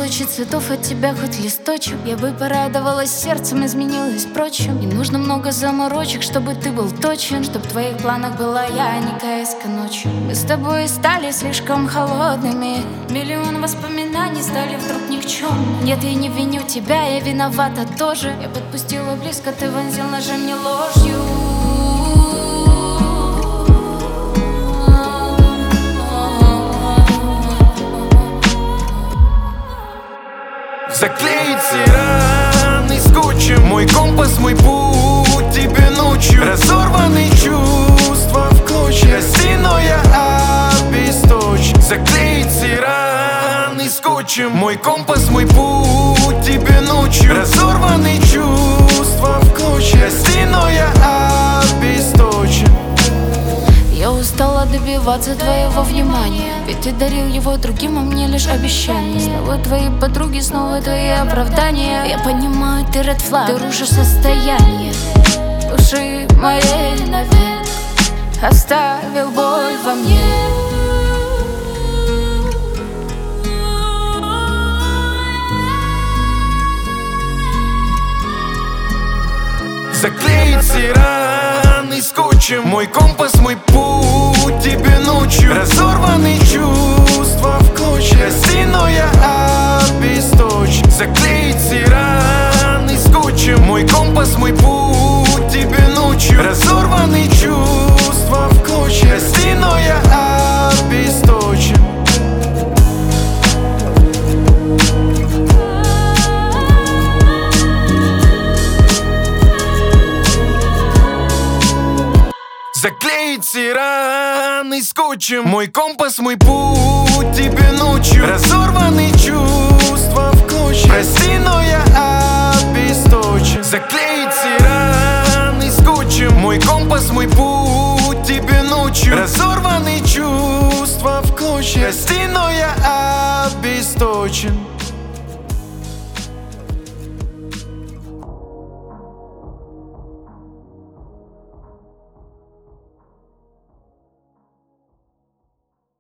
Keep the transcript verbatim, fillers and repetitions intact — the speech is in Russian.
тысячи цветов от тебя хоть листочек. Я бы порадовалась сердцем, изменилась прочим. Не нужно много заморочек, чтобы ты был точен, чтоб в твоих планах была я, а не КСК ночью. Мы с тобой стали слишком холодными, миллион воспоминаний стали вдруг никчемными. Нет, я не виню тебя, я виновата тоже. Я подпустила близко, ты вонзил ножи мне ложью. Заклеить все раны скотчем, мой компас, мой путь тебе ночью. Разорваны чувства в клочья, прости, но я обесточен. Заклеить все раны скотчем, мой компас, мой путь тебе ночью. Разорваны чувства в клочья, прости, но я обесточен. Я устала добиваться твоего внимания, ведь ты дарил его другим, а мне лишь обещания. Снова твои подруги, снова твои оправдания. Я понимаю, ты ред флаг, ты рушишь состояние души моей навек, оставил боль во мне. Заклеить все раны скотчем, мой компас, мой путь тебе ночью. Разорваны чувства в клочья, прости, но я обесточен. Заклеить все раны скотчем, мой компас, мой путь тебе ночью. Разорваны чувства в клочья, прости, но я обесточен. Заклеить все раны скотчем, мой компас, мой путь тебе ночью. Разорваны чувства в клочья, прости, но я обесточен. Заклеить все раны